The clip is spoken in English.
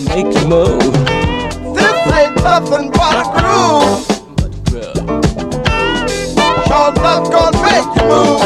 make you move. This ain't nothing but a groove. Sure enough gonna make you move.